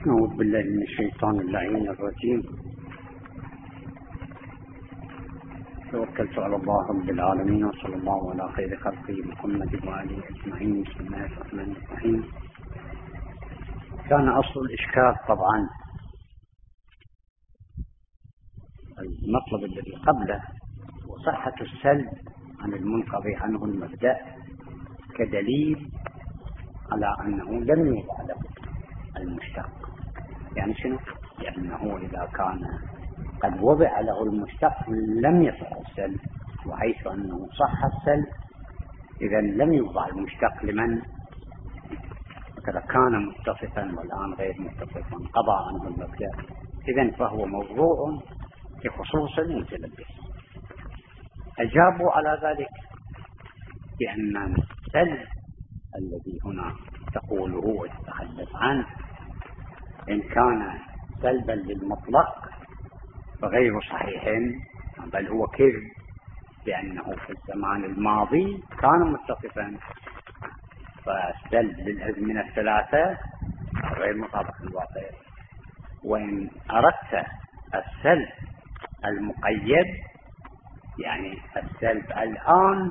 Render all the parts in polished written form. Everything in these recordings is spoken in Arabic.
أعوذ بالله من الشيطان اللعين الرجيم. توكلت على الله رب العالمين وصلى الله على خير خلقه محمد وآله أجمعين. بسم الله الرحمن الرحيم. كان أصل الإشكال طبعا المطلب الذي قبله وصحة السلب عن المنقضي عنه المبدأ كدليل على أنه لم يوضع له المشتق. يعني شنو؟ لأنه إذا كان قد وضع له المشتق لم يصح السلب، وحيث أنه صح السلب إذا لم يوضع المشتق لمن مثلا كان متصفا والآن غير متصفا قضى عنه المبدأ، إذا فهو موضوع بخصوص المتلبس. أجابوا على ذلك بأن السلب الذي هنا تقوله وتتحدث عنه إن كان سلبا للمطلق فغير صحيح، بل هو كذب، لأنه في الزمان الماضي كان متصفا، فالسلب للأزمنة الثلاثة غير مطابق للواقع. وإن أردت السلب المقيد يعني السلب الآن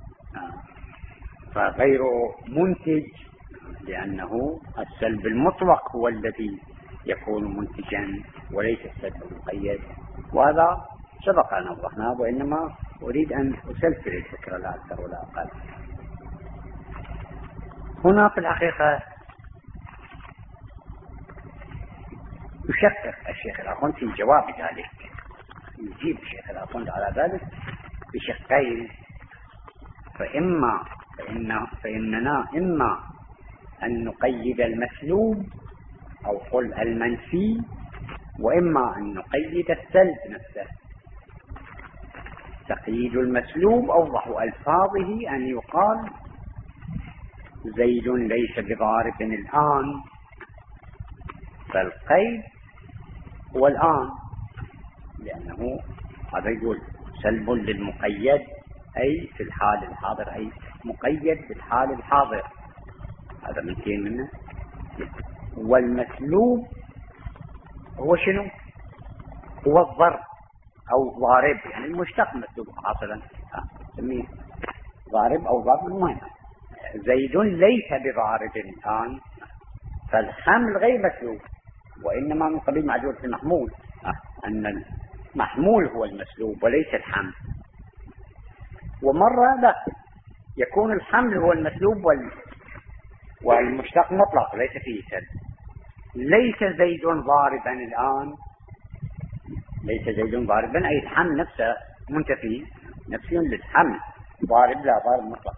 فغير منتج، لأنه السلب المطلق هو الذي يكون منتجا وليس السلب المقيد، وهذا سبق أن وضحناه، وإنما أريد أن أسلسل الفكرة لا أكثر ولا أقل. هنا في الحقيقة يشكك الشيخ الأخوند في جواب ذلك، يجيب الشيخ الأخوند على ذلك بشقين. فإننا إما أن نقيد المسلوب أو قل المنفي، وإما أن نقيد السلب نفسه. تقييد المسلوب أوضح ألفاظه أن يقال زيد ليس بضارب الآن، فالقيد هو الآن، لأنه هذا يقول سلب للمقيد أي في الحال الحاضر، أي مقيد في الحال الحاضر، هذا مثين منه. والمسلوب هو شنو؟ هو الضرب أو ضارب، يعني المشتق مسلوب حاصلا، سميه ضارب أو ضرب. المهم زيد ليس بضارب الآن، فالحمل غير مسلوب، وإنما من قبيل معجور في المحمول، أن المحمول هو المسلوب وليس الحمل. ومرة لا، يكون الحمل هو المسلوب والمشتق مطلق ليس فيه سلب. ليس زيد ضاربا الآن، ليس زيد ضاربا أي الحمل نفسه منتفي، نفي للحمل. ضارب لا، ضارب مطلق.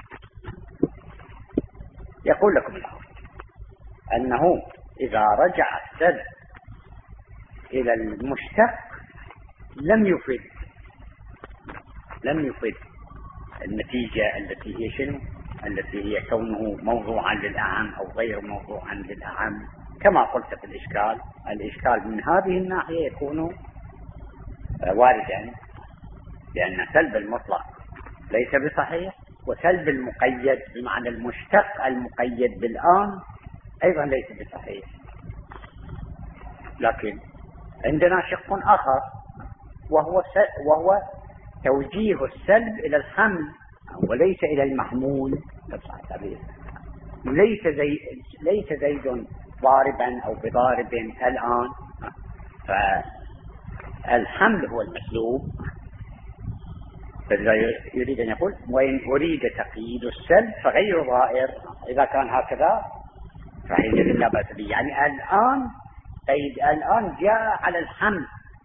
يقول لكم الآن أنه إذا رجع السلب إلى المشتق لم يفد النتيجة التي هي شنو؟ التي هي كونه موضوعا للأعم أو غير موضوعا للأعم. كما قلت في الإشكال من هذه الناحية يكون واردا، لأن سلب المطلق ليس بصحيح، وسلب المقيد بمعنى المشتق المقيد بالآن أيضا ليس بصحيح. لكن عندنا شق آخر، وهو توجيه السلب إلى الحمل وليس إلى المحمول. ليس زيد ضاربا أو بضارب الآن، فالحمل هو المسلوب. فإذا يريد أن يقول وإن أريد تقييد السلب فغير ضائر، إذا كان هكذا فحينئذ لا بأس به. يعني الآن قيد الآن جاء على الحمل،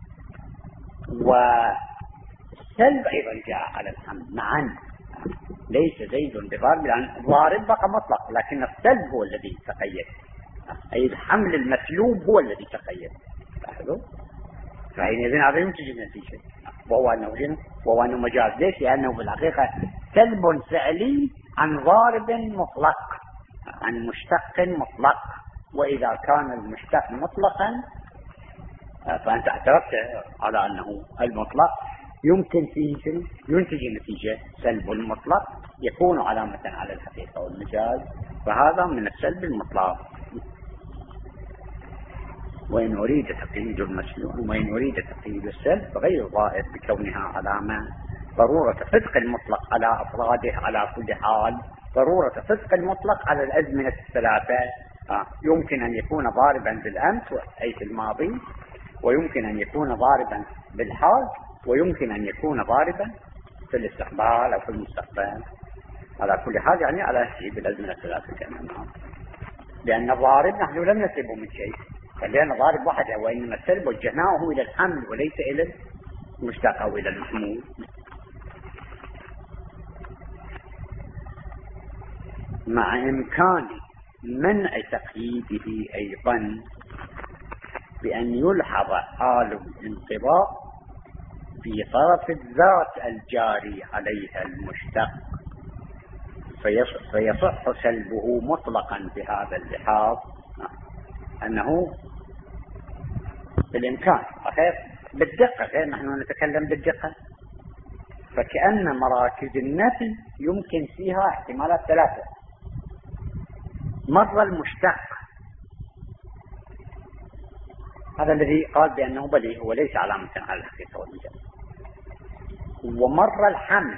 والسلب أيضا جاء على الحمل معا. ليس زيد بضارب، لأن ضارب بقى مطلق، لكن السلب هو الذي تقيد، أي الحمل المسلوب هو الذي تقيد. لاحظوا، فحينئذ هذا ينتج النتيجة، وهو أنه مجاز. ليش؟ لأنه في الحقيقة سلب فعلي عن ضارب مطلق، عن مشتق مطلق. وإذا كان المشتق مطلقا فأنت اعترفت على أنه المطلق يمكن فيه ينتج النتيجة. سلب المطلق يكون علامة على الحقيقة والمجاز، فهذا من السلب المطلق. وإن أريد تقييد المسلوب وإن أريد تقييد السلب غير ظاهر بكونها علامة. ضرورة صدق المطلق على أفراده على كل حال، ضرورة صدق المطلق على الأزمنة الثلاثة. يمكن أن يكون ضاربا بالأمس أي في الماضي، ويمكن أن يكون ضاربا بالحال، ويمكن أن يكون ضاربا في الاستقبال أو في المستقبل. على كل حال يعني على شيء بالأزمنة الثلاثة كمان، لأن الضارب نحن لم نسلبه من شيء، خلينا ضارب وحده، وإنما السلب وجهناه إلى الحمل وليس إلى المشتق أو إلى المحمول. مع إمكان منع تقييده أيضا بأن يلحظ حال الانقضاء في طرف الذات الجاري عليها المشتق، فيصح سلبه مطلقا بهذا اللحاظ، أنه بالإمكان أخير بالدقة، غير نحن نتكلم بالدقة، فكأن مراكز النفي يمكن فيها احتمالات ثلاثة. مرة المشتق هذا الذي قال بأنه بلي هو ليس علامة على الحقيقة والمجاز، ومرة الحمل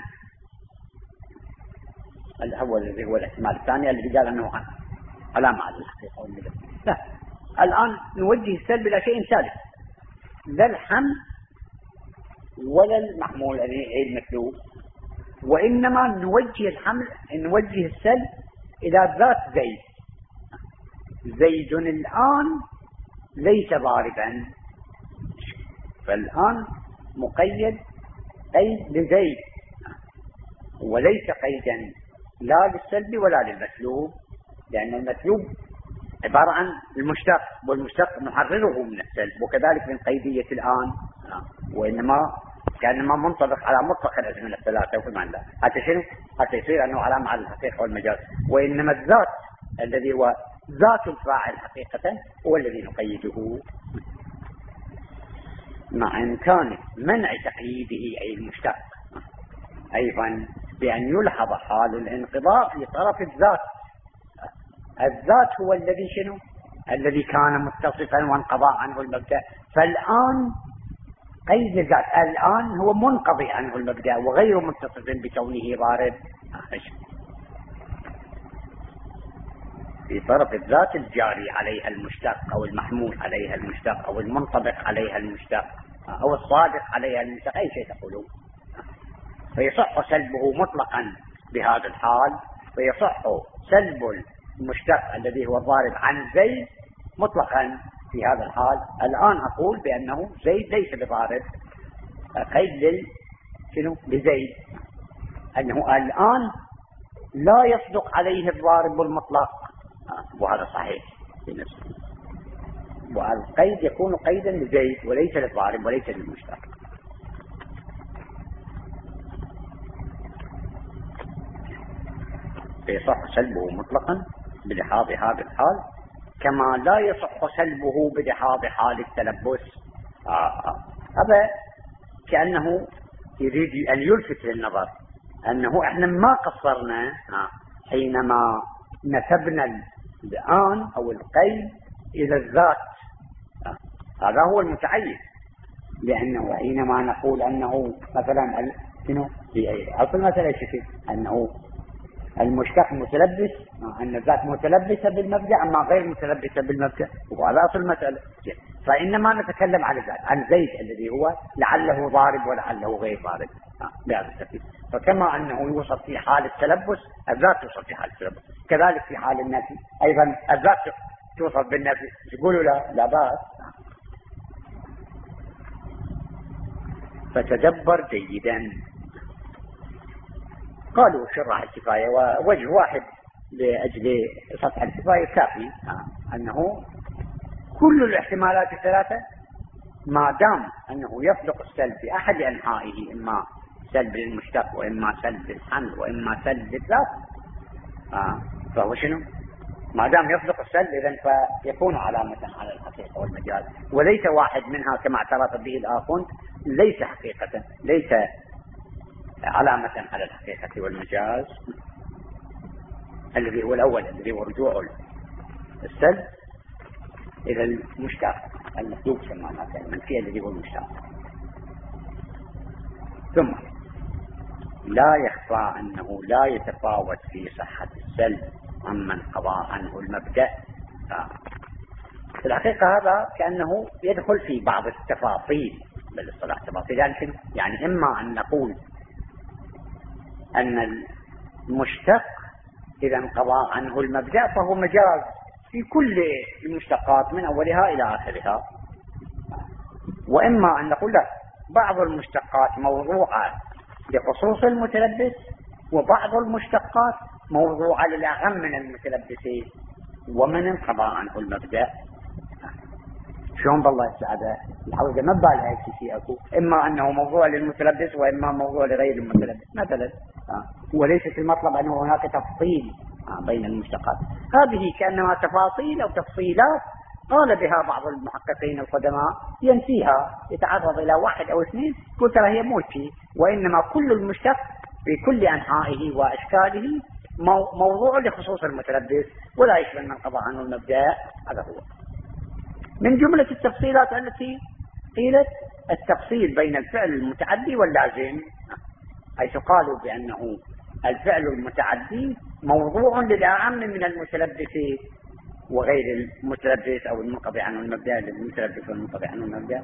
هو الذي هو الاحتمال الثاني الذي قال أنه علامة على الحقيقة والمجاز. لا، الآن نوجه السلب إلى شيء ثالث، لا الحمل ولا المحمول الذي هي المثلوب، وإنما نوجه السلب إلى ذات زيد. زيد الآن ليس ضاربا، فالآن مقيد قيد لزيد، وليس قيدا لا للسلب ولا للمثلوب، لأن المثلوب عبارة عن المشتق، والمشتق نحرره من السلب، وكذلك من قيدية الآن، وإنما كأنما منطبق على مطلق الأزمنة الثلاثة وكمان لا، حتى شنو؟ حتى يصير أنه علامة على الحقيقة والمجاز، وإنما الذات الذي هو ذات الفاعل حقيقة هو الذي نقيده. مع إمكان منع تقييده أي المشتق أيضا بأن يلحظ حال الانقضاء في طرف الذات. الذات هو الذي شنو؟ الذي كان متصفا وانقضى عنه المبدأ، فالآن قيد الذات الآن هو منقضي عنه المبدأ وغير متصف بكونه ضارب في طرف الذات الجاري عليها المشتق أو المحمول عليها المشتق أو المنطبق عليها المشتق أو الصادق عليها المشتق، أي شيء تقولون. فيصح سلبه مطلقا بهذا الحال، فيصح سلب المشتق الذي هو الضارب عن زيد مطلقا في هذا الحال. الآن أقول بأنه زيد ليس بضارب، قيد لزيد أنه الآن لا يصدق عليه الضارب المطلق، وهذا صحيح في نفسه، والقيد يكون قيدا لزيد وليس للضارب وليس للمشتق. فيصح سلبه مطلقا بلحاظ هذا الحال، كما لا يصح سلبه بلحاظ حال التلبس. هذا كأنه يريد أن يلفت للنظر أنه احنا ما قصرنا حينما نسبنا الآن أو القيد إلى الذات، هذا هو المتعين، لأنه حينما نقول أنه مثلا في أصل مثلا أنه المشتق متلبس، أن الذات متلبسة بالمبدأ أما غير متلبسة بالمبدأ، وهذا أصل المسألة. فإنما نتكلم عن الذات، عن زيد الذي هو لعله ضارب ولعله غير ضارب بهذا الترتيب. فكما أنه يوصف في حال التلبس الذات توصف في حال التلبس، كذلك في حال النفي أيضا الذات توصف بالنفي. يقولوا لا بأس. فتدبر جيدا. قالوا شرح الكفاية ووجه واحد لأجل سطح الكفاية كافي، أنه كل الاحتمالات الثلاثة ما دام أنه يصدق السلب في أحد أنحائه، إما سلب للمشتق وإما سلب للحمل وإما سلب للذات، فهو شنو؟ ما دام يصدق السلب إذن فيكون علامة على الحقيقة والمجاز، وليس واحد منها كما اعترف به الآخرون ليس حقيقة، ليس علامة على الحقيقة والمجاز، الذي هو الأول الذي هو رجوع السلب إلى المشتق. المسلوب سمعناه المنفي الذي هو المشتق. ثم لا يخفى أنه لا يتفاوت في صحة السلب عمن قضى عنه المبدأ. في الحقيقة هذا كأنه يدخل في بعض التفاصيل بالاصطلاح تفاصيل، يعني إما أن نقول أن المشتق إذا انقضى عنه المبدأ فهو مجاز في كل المشتقات من أولها إلى آخرها، وإما أن نقول لا، بعض المشتقات موضوعة لخصوص المتلبس وبعض المشتقات موضوعة للأعم من المتلبسين ومن انقضى عنه المبدأ. شلون بالله السعادة الحوزة ما بالها شيء أكو، إما أنه موضوع للمتلبس وإما موضوع لغير المتلبس مثلا، وليست المطلب أنه هناك تفصيل بين المشتقات. هذه كأنها تفاصيل أو تفصيلات قال بها بعض المحققين القدماء ينفيها، يتعرض إلى واحد أو اثنين قلت هي مو شيء، وإنما كل المشتق في كل أنحائه وأشكاله موضوع لخصوص المتلبس ولا يشمل من قضى عنه المبدأ. هذا هو من جملة التفصيلات التي قيلت التفصيل بين الفعل المتعدي واللازم، حيث قالوا بأنه الفعل المتعدي موضوع للأعم من المتلبس وغير المتلبس أو المنقضي عنه المبدأ للمتلبس والمنقضي عنه المبدأ،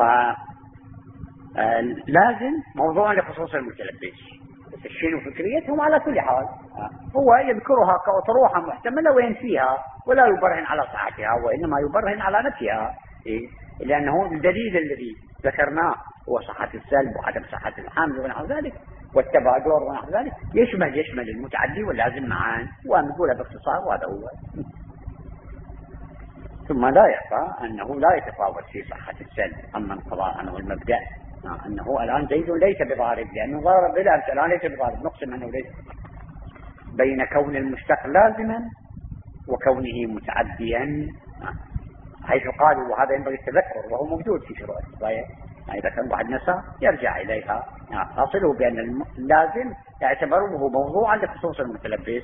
ولازم موضوع لخصوص المتلبس. الشين وفكريتهم على كل حال هو يذكرها كأطروحة محتملة وينفيها ولا يبرهن على صحتها وإنما يبرهن على نفيها، لأنه الدليل الذي ذكرناه هو صحة السلب وعدم صحة الحمل ونحو ذلك والتبادر ونحو ذلك يشمل المتعدي واللازم معا، ونقولها باختصار وهذا هو. ثم لا يخفى أنه لا يتفاوت في صحة السلب عمن قضى عنه المبدأ، أنه الآن زيد ليس بضارب لأنه ضارب بالأمس، الآن ليس بضارب، نقسم أنه ليس بين كون المشتق لازما وكونه متعديا، حيث قالوا وهذا ينبغي التذكر وهو موجود في شروط الرواية، إذا كان واحد نسى يرجع إليها. حاصله بأن اللازم يعتبره موضوعا لخصوص المتلبس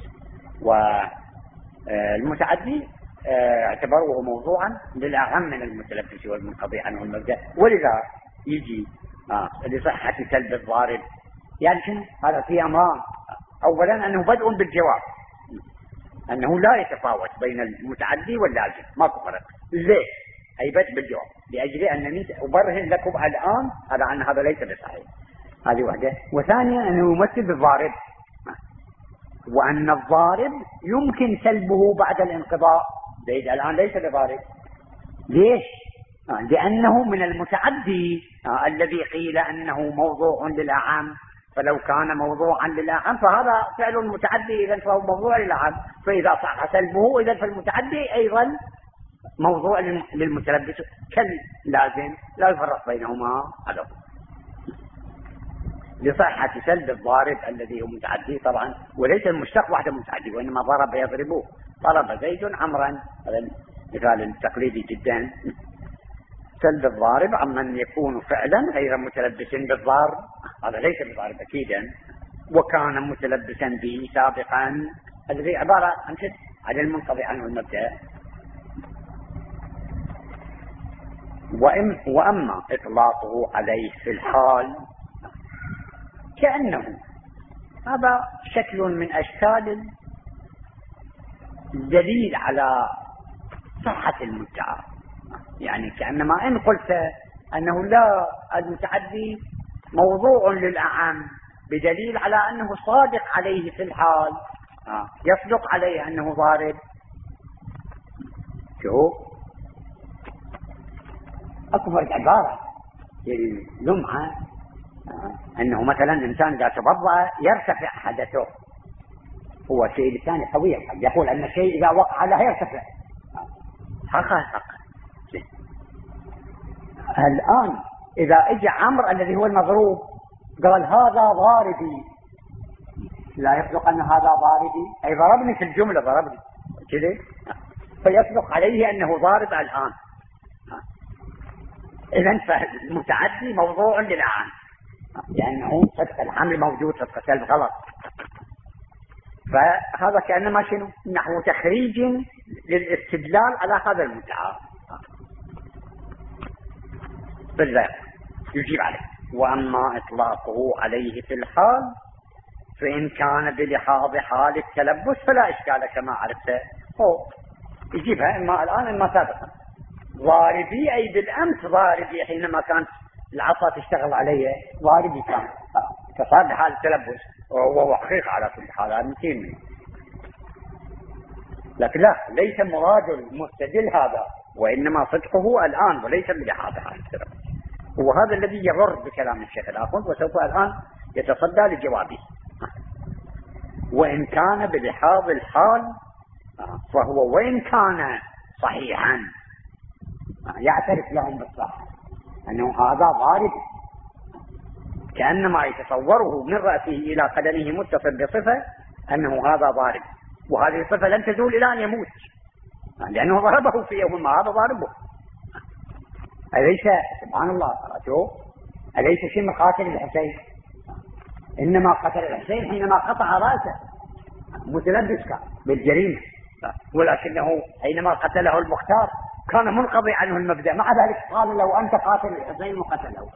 والمتعدي اعتبروه موضوعا للأعم من المتلبس والمنقضي عنه المبدأ، ولذا يجي لصحة سلب الضارب. يعني شنو هذا؟ في أمران، أولا أنه بدء بالجواب، أنه لا يتفاوت بين المتعدي واللازم، ماكو فرق. ليه؟ أي بدء بالجواب لأجل أنني أبرهن لكم الآن على أن هذا ليس بصحيح، هذه واحدة. وثانيا أنه يمثل بالضارب، وأن الضارب يمكن سلبه بعد الانقضاء. زيد الآن ليس بضارب، ليش؟ لأنه من المتعدي الذي قيل أنه موضوع للأعم، فلو كان موضوعا للأعم فهذا فعل متعدي إذن فهو موضوع للأعم، فإذا صح سلبه إذن فالمتعدي أيضا موضوع للمتلبس كاللازم، لا يفرق بينهما. هذا لصحة سلب الضارب الذي هو متعدي طبعا، وليس المشتق وحده متعدي، وإنما ضرب يضربه، ضرب زيد عمرا، هذا المثال التقليدي جدا. سلب الضارب عمن يكون فعلا غير متلبس بالضارب، هذا ليس بضارب أكيدا، وكان متلبسا به سابقا، الذي عبارة عن المنقضي عنه المبدأ. وأما إطلاقه عليه في الحال كأنه هذا شكل من أشكال الدليل على صحة المدعى، يعني كأنما إن قلت أنه لا، المتعدي موضوع للأعم بدليل على أنه صادق عليه في الحال، يصدق عليه أنه ضارب. شو أكو فرق عبارة اللمعة، أنه مثلا إنسان إذا توضأ يرتفع حدثه، هو شيء لساني قوي، يقول أن الشيء إذا وقع له يرتفع حقا. الآن إذا اجى عمرو الذي هو المضروب قال هذا ضاربي، لا يصدق أن هذا ضاربي، أي ضربني في الجملة، ضربني كذا، فيصدق عليه أنه ضارب الآن. إذن فالمتعدي موضوع للأعم، لأنه صدق الحمل موجود، صدق سلب غلط. فهذا كأنما شنو نحو تخريج للاستدلال على هذا المدعى. بالذات يجيب عليه. وأما إطلاقه عليه في الحال فإن كان بلحاظ حال التلبس فلا إشكال كما عرفت. هو يجيبها إما الآن إما سابقا. ضاربي أي بالأمس ضاربي حينما كانت العصا تشتغل علي ضاربي كان فصار بحال التلبس وهو حقيقة على كل حال هذا 200 منه. لكن لا، ليس مراد المستدل هذا، وإنما صدقه الآن وليس بلحاظ حال التلبس. وهذا الذي يضر بكلام الشيخ الآخر وسوف الآن يتصدى لجوابه. وإن كان بلحاظ الحال فهو وإن كان صحيحا يعترف لهم بالصحة أنه هذا ضارب، كأنما يتصوره من رأسه إلى قدمه متصل بصفة أنه هذا ضارب، وهذه الصفة لن تزول إلى أن يموت لأنه ضربه في يوم ما، هذا ضاربه. أليس سبحان الله أليس شيء قاتل الحسين؟ إنما قتل الحسين حينما قطع رأسه متلبس كان بالجريمة، ولكنه حينما قتله المختار كان منقضي عنه المبدأ، مع ذلك قال له أنت قاتل الحسين وقتله.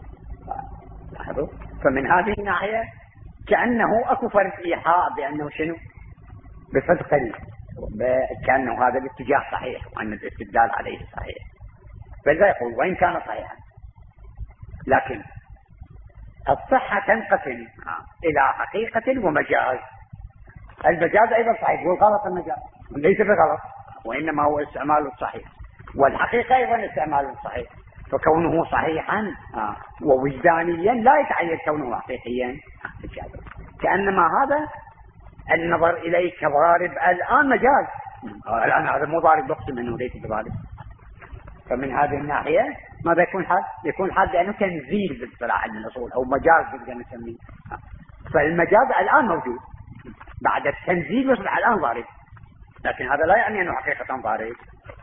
فمن هذه الناحية كأنه أكو فرق إيحاء بأنه شنو بصدق، كأنه هذا الاتجاه صحيح وأن الاستدلال عليه صحيح. فلذا يقول وإن كان صحيحا، لكن الصحة تنقسم إلى حقيقة ومجاز. المجاز أيضا صحيح، والغلط المجاز ليس بغلط وإنما هو استعمال الصحيح، والحقيقة أيضا استعمال الصحيح. فكونه صحيحا ووجدانيا لا يتعين كونه حقيقيا، كأنما هذا النظر إليه كضارب الآن مجاز، الآن هذا مو ضارب بقسم أنه ليس بضارب. فمن هذه الناحية ماذا يكون حال؟ يكون حال لأنه تنزيل باصطلاح الأصول أو مجاز نقدر نسميه. فالمجاز الآن موجود، بعد التنزيل يصبح الآن ضارب، لكن هذا لا يعني أنه حقيقة ضارب.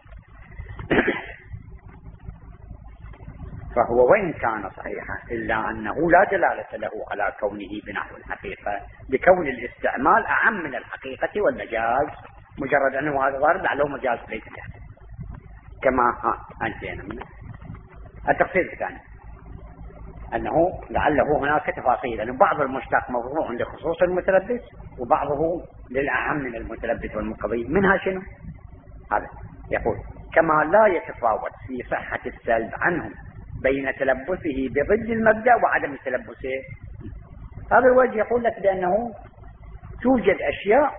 فهو وإن كان صحيحا إلا أنه لا دلالة له على كونه بنحو الحقيقة، لكون الاستعمال أعم من الحقيقة والمجاز. مجرد أنه هذا ضارب لعله مجاز ليس بحقيقة، كما أنتين منه. التفصيل الثاني أنه لعله هناك تفاصيل، أن بعض المشتق موضوع لخصوص المتلبس وبعضه للأعم من المتلبس والمقضي. منها شنو؟ هذا يقول كما لا يتفاوت في صحة السلب عنهم بين تلبسه بضد المبدأ وعدم تلبسه. هذا الوجه يقول لك بأنه توجد أشياء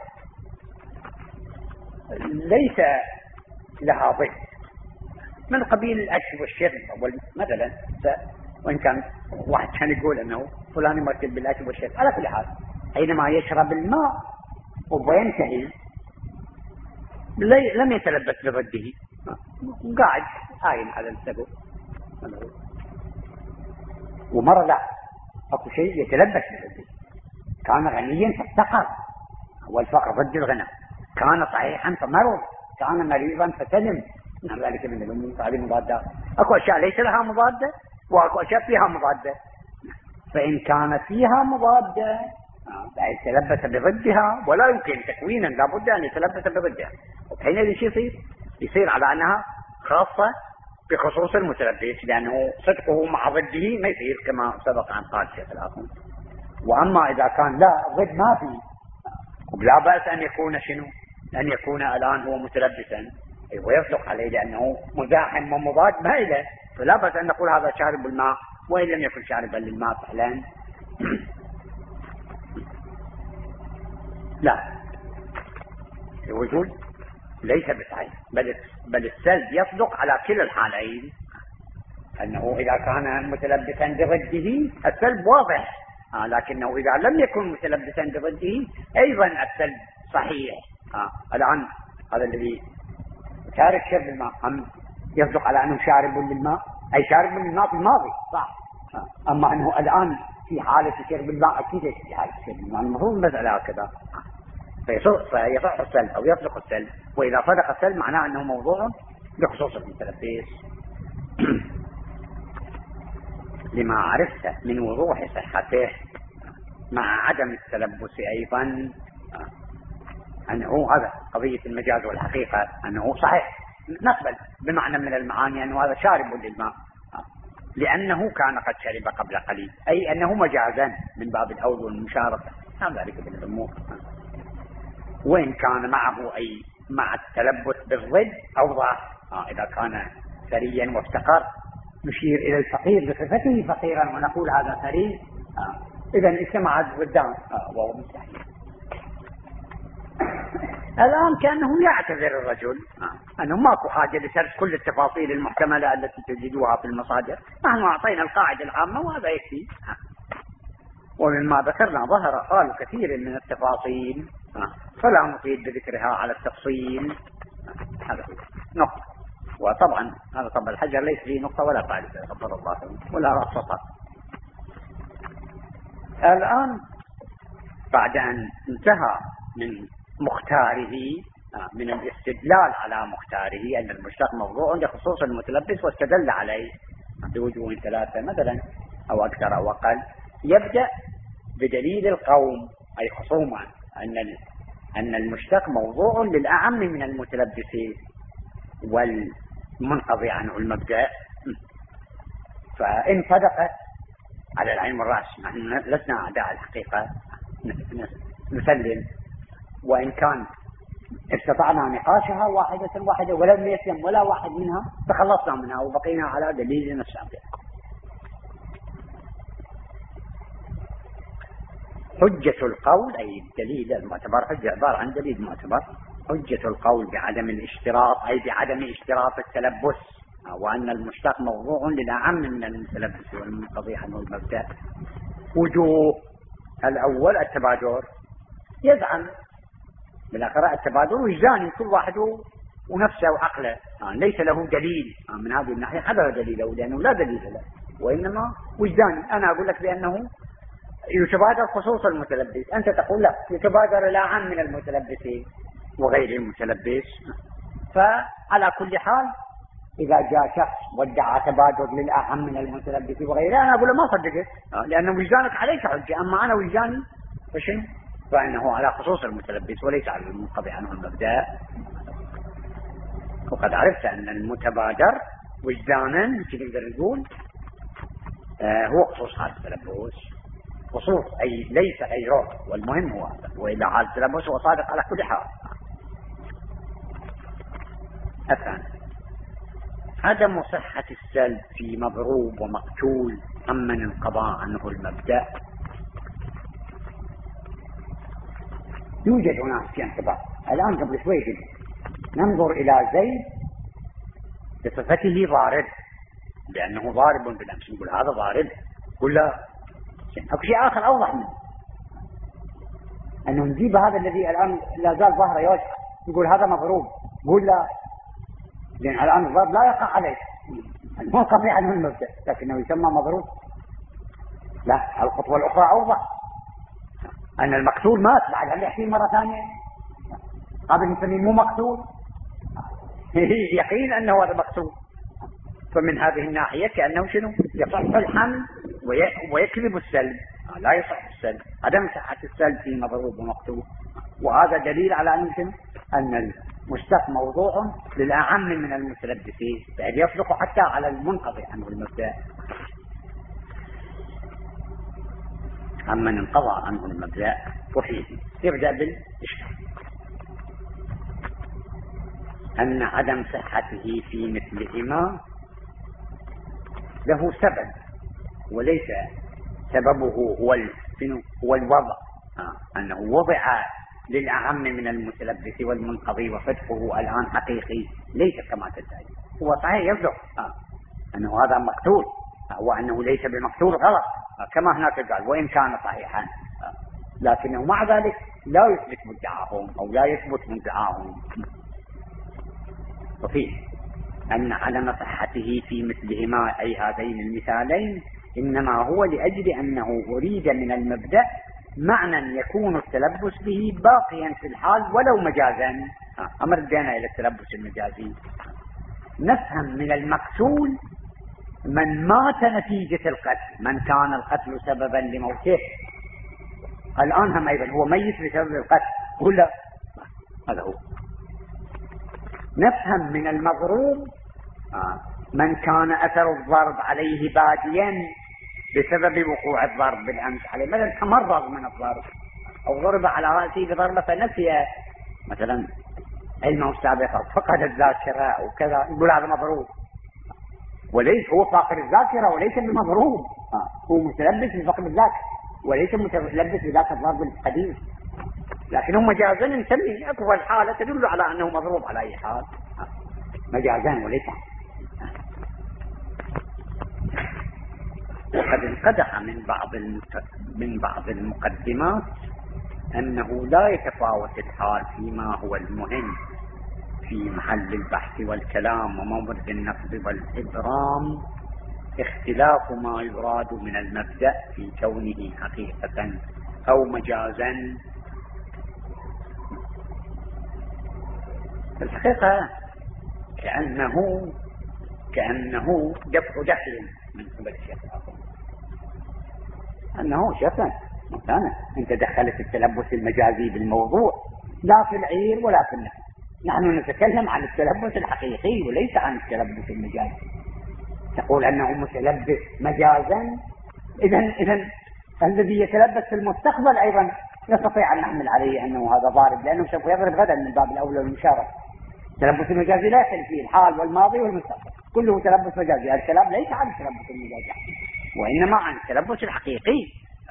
ليس لها ضد، من قبيل الأكل والشرب مثلا. وإن كان واحد كان يقول أنه فلان يمثل بالأكل والشرب، على كل حال حينما يشرب الماء وينتهي لم يتلبس بضده، قاعد عاين على السبب. ومرة لا، أكو شيء يتلبس بضده. كان غنيا فافتقر، والفقر ضد الغنى. كان صحيحا فمرض، كان مريضا فسلم. من ذلك من الأمور هذه مضادات. أكو أشياء ليس لها مضادة وأكو أشياء فيها مضادة. فإن كان فيها مضادة يتلبس بضدها، ولا يمكن تكوينا، لابد أن يتلبس بضدها. وحينئذ يصير على أنها خاصة بخصوص المتلبس، لأنه صدقه مع ضده ما يصير كما سبق أن قال الشيخ الآخر. وأما إذا كان لا ضد ما فيه، لا بأس أن يكون شنو؟ أن يكون الآن هو متلبسا ويصدق عليه لأنه مزاحم ومضاد ما إله، فلا بأس أن نقول هذا شارب الماء وإن لم يكن شاربا للماء فعلا. لا، الوجود ليس بصحيح، بل السلب يصدق على كلا الحالين. أنه إذا كان متلبسا بضده السلب واضح، لكنه إذا لم يكن متلبسا بضده أيضا السلب صحيح. الآن هذا الذي تارك شرب الماء هم يصدق على أنه شارب للماء، أي شارب للماء في الماضي صح. أما أنه الآن في حالة شرب الماء أكيد في حالة شرب الماء، المفروض المسألة هكذا. فيصح السلب أو يصدق السلب، وإذا صدق السلب معناه أنه موضوع بخصوص المتلبس. لما عرفت من وضوح صحته مع عدم التلبس أيضا أنه هذا قضية المجاز والحقيقة أنه صحيح، نقبل بمعنى من المعاني أنه هذا شارب للماء، لأنه كان قد شرب قبل قليل، أي أنه مجازا من باب الهول والمشاركة، ذلك من الأمور. وإن كان معه أي مع التلبس بالضد أوضح. إذا كان ثريا وافتقر نشير إلى الفقير بصفته فقيرا ونقول هذا ثري، إذا اجتمع الضدان وهو مستحيل. الآن كأنه يعتذر الرجل أنه ماكو حاجة لسرد كل التفاصيل المحتملة التي تجدوها في المصادر، نحن أعطينا القاعدة العامة وهذا يكفي. ومما ذكرنا ظهر حال كثير من التفاصيل فلا نطيل بذكرها على التفصيل. هذا هو نقطة. وطبعا هذا طب الحجر ليس فيه نقطة ولا فائدة غفر الله ولا رأس فقط. الآن بعد أن انتهى من مختاره من الاستدلال على مختاره أن المشتق موضوع لخصوص المتلبس واستدل عليه بوجوه ثلاثة مثلا أو أكثر أو أقل، يبدأ بدليل القوم أي خصوما أن المشتق موضوع للأعم من المتلبس والمنقضي عنه المبدأ. فإن صدقت على العين والرأس، نحن لسنا أعداء الحقيقة، نسلم. وإن كان استطعنا نقاشها واحدة ولم يسلم ولا واحد منها تخلصنا منها وبقينا على دليلنا السابق. حجة القول أي الدليل المعتبر، حجة عبارة عن دليل معتبر. حجة القول بعدم الاشتراط أي بعدم اشتراط التلبس، وأن المشتق موضوع للأعم من المتلبس والمنقضي عنه المبدأ. وجوه الأول التبادر، يزعم بالآخرة التبادر وجداني كل واحد ونفسه وعقله، ليس له دليل من هذه الناحية حذر دليله لأنه لا دليل له، وإنما وجداني. أنا أقول لك بأنه يتبادر خصوص المتلبس، أنت تقول لا يتبادر الأعم من المتلبس وغير المتلبس. فعلى كل حال إذا جاء شخص وادعى تبادر للأعم من المتلبس وغيره أنا أقول له ما صدقت، لأن وجدانك عليك حجة، أما أنا وجداني فشنو؟ فإنه على خصوص المتلبس وليس على المنقضي عنه المبدأ. وقد عرفت أن المتبادر وجدانا نقدر نقول هو خصوص هذا التلبس، خصوص أي ليس غيره، والمهم هو هذا، وإلا هذا التلبس هو صادق على كل حال. الثاني عدم صحة السلب في مضروب ومقتول أمن انقضى عنه المبدأ. يوجد هناك في انقضاء. الآن قبل شوي ننظر إلى زيد بصفته ضارب، لأنه ضارب بالأمس نقول هذا ضارب، ولا أو شيء آخر أوضح منه أنه نجيب هذا الذي الآن لا زال ظهره يوجه نقول هذا مضروب، قول لا، لأن الآن الضرب لا يقع عليه المنقضي عنه المبدأ لكنه يسمى مضروب. لا، الخطوة الأخرى أوضح أن المقتول مات بعد أن يحكي مرة ثانية، هذا نسميه مو مقتول، يقين أنه هذا مقتول. فمن هذه الناحية كأنه شنو يصح الحمل ويكذب السلب، لا يصح السلب، عدم صحة السلب في مضروب ومقتول. وهذا دليل على أن شنو أن المشتق موضوع للأعم من المتلبسين، بأن يصدق حتى على المنقضي عنه المبدأ. أما انقضى عنه المبدأ وفيه يبدأ بالإشكال أن عدم صحته في مثلهما له سبب، وليس سببه هو الوضع، أنه وضع للأعم من المتلبس والمنقضي وفتحه الآن حقيقي ليس كما تدعي. هو صحيح يصدق أنه هذا مقتول وأنه ليس بمقتول غلط كما هناك قال وإن كان صحيحا، لكنه مع ذلك لا يثبت مدعاهم أو لا يثبت مدعاهم. وفيه أن عدم صحته في مثلهما أي هذين المثالين إنما هو لأجل أنه أريد من المبدأ معنى يكون التلبس به باقيا في الحال ولو مجازا. أمر جانا إلى التلبس المجازي. نفهم من المقتول من مات نتيجة القتل، من كان القتل سببا لموته. الآن هم أيضا هو ميت بسبب القتل ولا هذا هو. نفهم من المضروب من كان أثر الضرب عليه باديا بسبب وقوع الضرب بالأمس عليه، مثلا تمرض من الضرب أو ضرب على رأسه بضربة فنسي مثلا علمه السابق أو فقد الذاكرة أو كذا، يقول هذا مضروب، وليس هو فاقد الذاكرة وليس بمضروب، هو متلبس بفقد الذاكرة وليس متلبس بذاك الضرب القديم، لكنه مجازا نسميه أكبر الحالة تدل على أنه مضروب على أي حال، مجازا وليس. وقد انقدح من بعض المقدمات أنه لا يتفاوت الحال فيما هو المهم في محل البحث والكلام ومورد النقد والإبرام اختلاف ما يراد من المبدأ في كونه حقيقة أو مجازا. في الحقيقة كأنه دفع دخل من قبل الشيخ الآخر، أنه شيخا مثلا أنت دخلت التلبس المجازي بالموضوع لا في العير ولا في النفس، نحن نتكلم عن التلبس الحقيقي وليس عن التلبس المجازي. تقول أنه متلبس مجازا، إذن الذي يتلبس في المستقبل أيضا نستطيع أن نحمل عليه أنه هذا ضارب، لأنه سوف يضرب غدا من باب الأولى والمشاركة. التلبس المجازي لا يختلف فيه الحال والماضي والمستقبل، كله تلبس مجازي. الكلام ليس عن التلبس المجازي وإنما عن التلبس الحقيقي.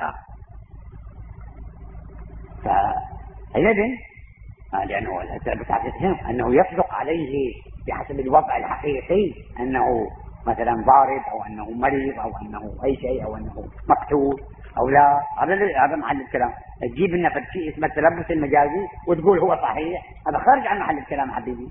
فحينئذ لأنه التلبس الحقيقي أنه يصدق عليه بحسب الوضع الحقيقي أنه مثلا ضارب أو أنه مريض أو أنه أي شيء أو أنه مقتول أو لا. هذا محل الكلام. تجيب لنا شيء اسمه التلبس المجازي وتقول هو صحيح، هذا خارج عن محل الكلام حبيبي.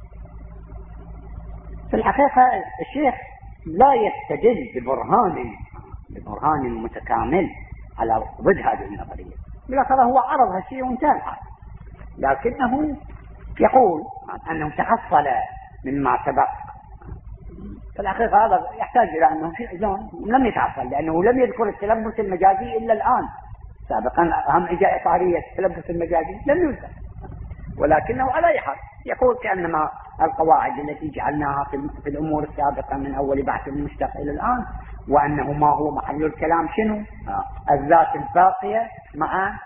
في الحقيقة الشيخ لا يستدل ببرهان متكامل على ضد هذه النظرية، بالآخر هو عرض هالشيء وانتهى الحال، لكنه يقول أنه تحصل مما سبق. في الحقيقة هذا يحتاج إلى أنه لم يتحصل، لأنه لم يذكر التلبس المجازي إلا الآن. سابقا أهم إجاء إطارية التلبس المجازي لم يذكر، ولكنه على أي حال يقول كأنما القواعد التي جعلناها في الأمور السابقة من أول بحث المشتق إلى الآن، وأنه ما هو محل الكلام شنو؟ الذات الباقية مع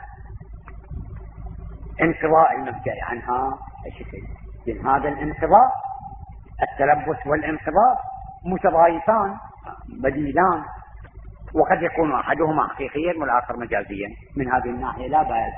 انقضاء المبدأ عنها الشكل. من هذا الانقضاء التلبس والانقضاء متضايفان بديلان، وقد يكون أحدهما حقيقيا والآخر مجازيا. من هذه الناحية لا بأس،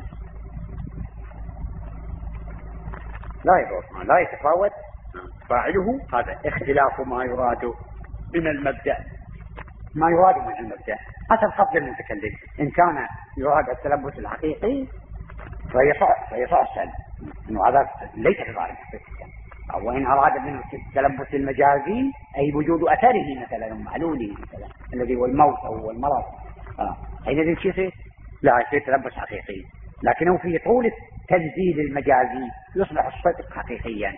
لا يتفاوت فاعله. هذا اختلاف ما يراد من المبدأ، ما يراد من المبدأ حسب قصد المتكلم. إن كان يراد التلبس الحقيقي فيفصل إنه هذا ليس بضارب حقيقي، وإن أراد منه التلبس المجازي أي وجود أثره مثلا ومعلوله مثلا الذي هو الموت أو هو المرض، حينئذ الشيء لا يصير تلبس حقيقي، لكنه في طول التنزيل المجازي يصبح الصدق حقيقيا.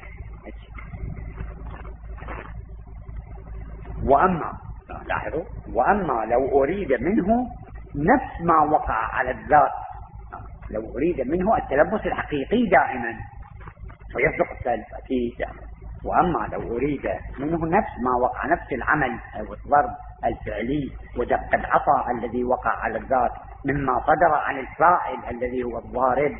وأما لو أريد منه نفس ما وقع على الذات، لو أريد منه التلبس الحقيقي دائما فيصدق السالف أكيد. وأما لو أريد منه نفس ما وقع، نفس العمل أو الضرب الفعلي ودق العصا الذي وقع على الذات مما صدر عن الفاعل الذي هو الضارب،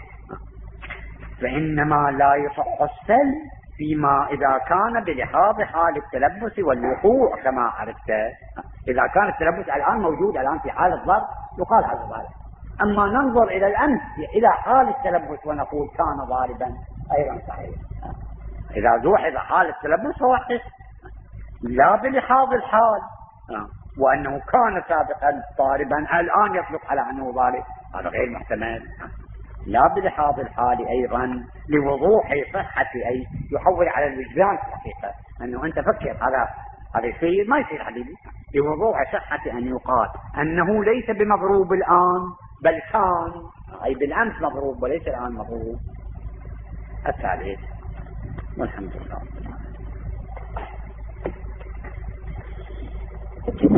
فإنما لا يصح السلب فيما إذا كان بلحاظ حال التلبس والوقوع كما عرفت. إذا كان التلبس الآن موجود الآن في حال الضرب يقال هذا ضارب، أما ننظر إلى الأمس إلى حال التلبس ونقول كان ضاربا أيضا صحيح. إذا زوحظ حال التلبس فهو حقيقي لا بلحاظ الحال، وأنه كان سابقا ضاربا الآن يطلق على أنه ضارب، هذا غير محتمل. لا بلحاظ الحال أيضا لوضوح صحة، أي يحول على الوجدان في الحقيقة أنه أنت فكر هذا يصير ما يصير حبيبي، لوضوح صحة أن يقال أنه ليس بمضروب الآن بل كان أي بالأمس مضروب وليس الآن مضروب. الثالث والحمد لله.